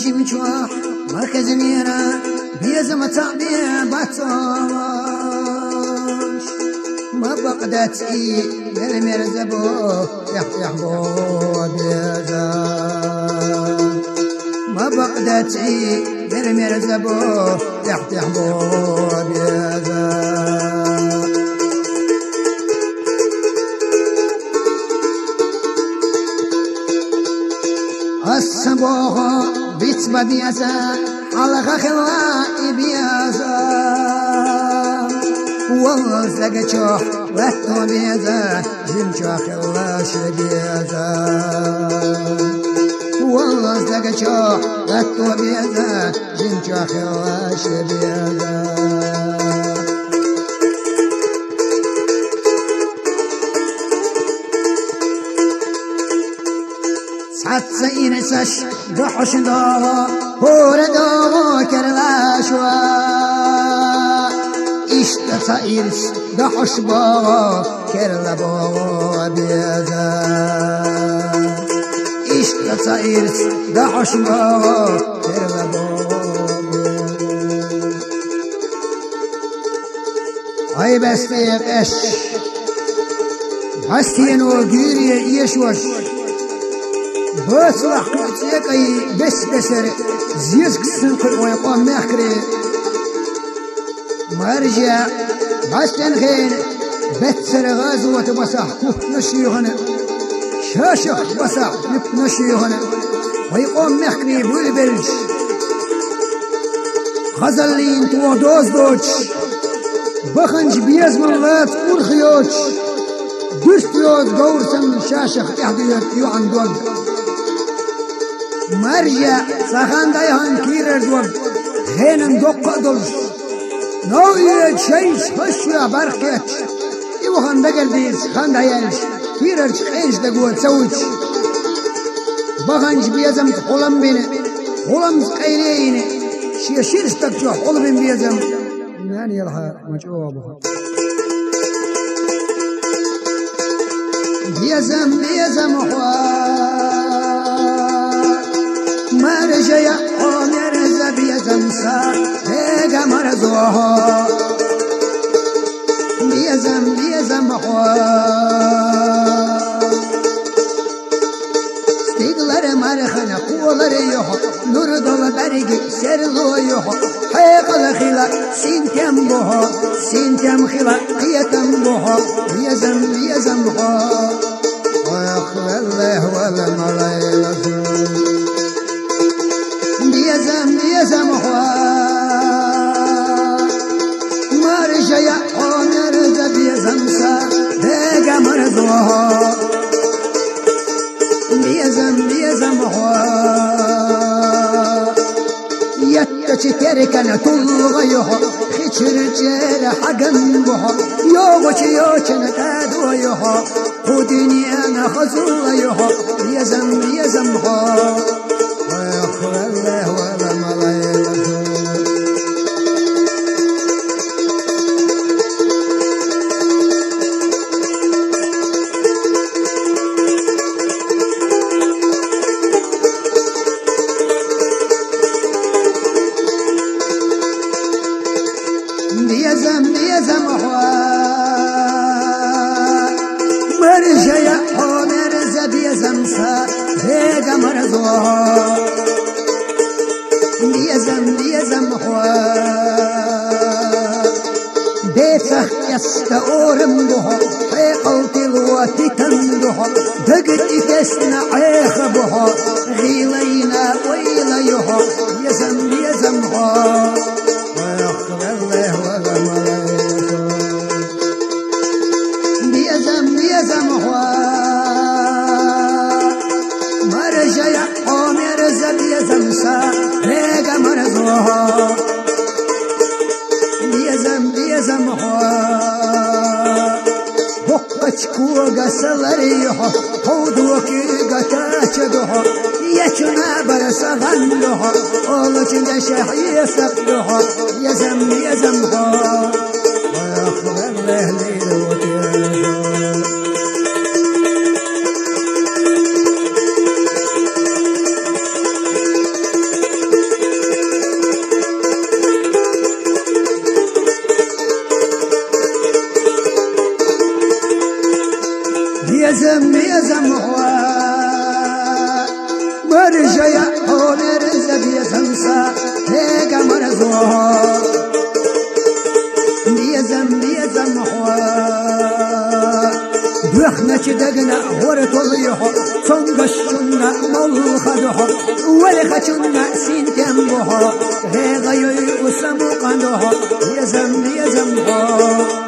نجم شوا مركز نيرا بيزم تعبير بطاش ما بقدتي للمرزبو يحبو بيزا ما بقدتي للمرزبو يحبو بيزا الصباح بيت بيزا على خلا بيزا والله زجاج وقت بيزا جنجا خلاش بيزا والله زجاج وقت بيزا جنجا خلاش بيزا سعين سش دحش داوا هور داوا كرلاشوا إشت سعيرس دحش باوا كرلا باوا بيزا إشت سعيرس دحش باوا كرلا باوا هاي بستيق اش بستين وجيري يشوش بس لحقت يقي بس بسر زيزك سنكر ويقوم مخري مرجع بس تنخين بتسر غازوة بصح نشيهن شاشخ بصح نشيهن ويقوم مخري بلبلش خزلين تو دوز دوش بخنج بيز من لات ورخيوش دستيوز قورسن شاشخ احديت يوعن دود مرجع سخان دايهان كيرر دوب خينن دوق دولش نوية شيش خشيا برقيت يوخان دقل ديس خان دايالش كيرر خيش دقوة سويش بخانش بيزم خلم بينه خلم قيرينه شيا شيرستك جو خلم بيزم يعني يلها مجوابها بيزم مرجع عمر زبيزم سا هيجا مرزوها بيزم استيقلر مرخنا قولر يوحو نور دول بريق سرلو يوحو حيقل خلا سنتم بوها سنتم خلا قيتم بوها بيزم ويخل الله ولا ملايل بيزم مرجع عمر زبيزم سا دقا مرضوها بيزم يتشتركنا تلغيها خشر جير حقن بها يوچن تدويها خودني انا خزويها بيزم ويخل الله ولا ملايل بيزم مرجع عمر زبيزم سا هيجا مرزوها بيزم بيسخ يستورم بها حيقلت الواتي تندها دقت تسنع عيخ بها غيلينا ويليها بيزمها ويخل الله ولا ملايك بيزمها مرجع عمر زبيزم سا هيجا مرزوها بقچكو غسلريها هودوكي غتاچدها يچنا برسغندها اولچنده شحي سقدها يزمها ويخل الله ليل وتيازا خواه ديزم خواه دوخنا چدگنا ورت اليحو صنقشنا مول خدوحو ولخشنا سنتم بوحو هي غيوي وسمو قندوحو ديزم خواه